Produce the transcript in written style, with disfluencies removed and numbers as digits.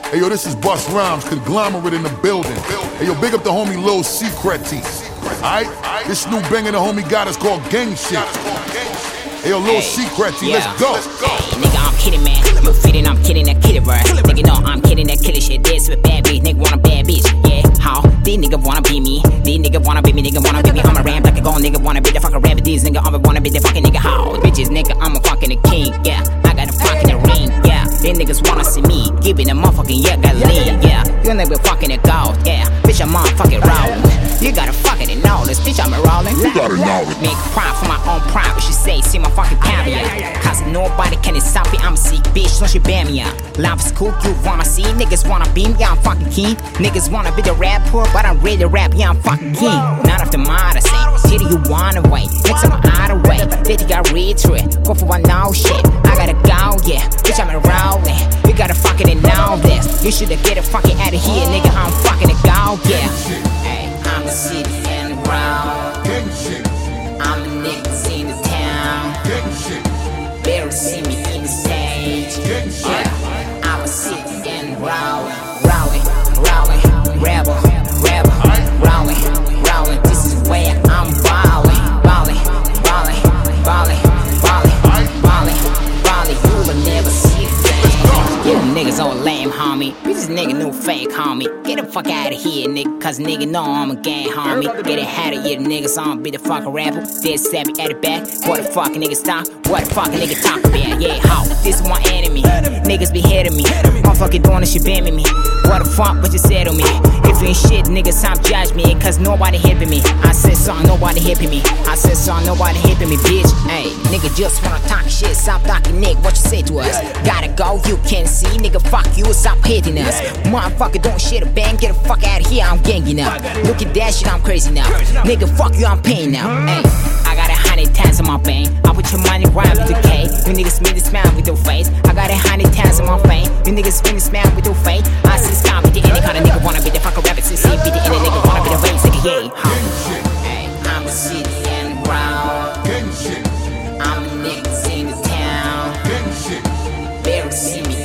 Hey yo, this is Bus Rhymes, conglomerate in the building. Hey yo, big up the homie Lil Secretti. Alright? This new banger the homie got is called Gang Shit. Hey yo, Lil Secretti, let's go. Hey, nigga, I'm kidding, man. You fitting, I'm kidding that killer, bro. Nigga, no, I'm kidding that killer shit. This with bad bitch, nigga want a bad bitch. Yeah, how? These nigga wanna be me. These nigga wanna be me, nigga wanna be me. I'm a ram like a gold nigga wanna be the fucking rabbit. These nigga, I'm wanna be the fucking nigga. How? Bitches, nigga, I'm a fucking the king. Yeah, I got a fucking the ring. Yeah, these niggas wanna see me. Giving a motherfucking yeah, got lean. Yeah, you nigga fucking a gold. Yeah, bitch, I'm motherfucking rolling. You gotta fucking know this, bitch, I'm a rolling. You gotta know it. Make pride for my own pride, but she say, see my fucking pound, yeah. Cause nobody can stop me, I'm a sick bitch, don't you ban me, yeah. Life's cool, you wanna see, niggas wanna be me, yeah, I'm fucking king. Niggas wanna be the rapper, but I'm ready to rap, yeah, I'm fucking king. Not of the mind, I say, titty you wanna wait, next time I'm out of way, they think I read through it, go for one now shit, I gotta go, yeah, bitch, I'm a rolling. You gotta fucking know this, you shoulda get it fucking out of here, nigga, I'm fucking a go, yeah. Hey, I'm a city and the ground, I'm a niggas in the town. Better see me in the stage. Yeah, I'm a sick and rolling, rebel, rolling. This is where I'm ballin'. You will never see that. Yeah, niggas all lame, homie. This nigga new fake, homie. Get the fuck out of here, nigga. Cause nigga know I'm a gang, homie. Get it out of here, niggas. I'ma be the fucking rapper. Dead savvy at the back. What the fucking niggas talk? What the fucking nigga talk about? Yeah, how? This is my enemy. Niggas be hitting me. Motherfucking doing this shit, bamming me. What the fuck, what you say to me? If you ain't shit, niggas, stop judge me. Cause nobody hipping me. I said something, nobody hipping me. I said something, nobody hipping me, bitch. Hey, nigga just wanna talk shit. Stop talking, nigga. What you say to us? Gotta go, you can't see. Nigga, fuck you, stop hitting us. Motherfucker, don't shit a bang. Get the fuck out of here, I'm ganging up. Look at that shit, I'm crazy now. Nigga, fuck you, I'm paying now. Hey, I got 100 times on my bank. I put your money right with the K. You niggas spin the smile with your face. I got 100 times on my fame. You niggas spin the smile with your face. I see stop with the any kind of nigga wanna be the fucking rabbit. See, be the any nigga wanna be the race, nigga, yeah. Hey, I'm a city and the ground. I'm a niggas in the town. Better see me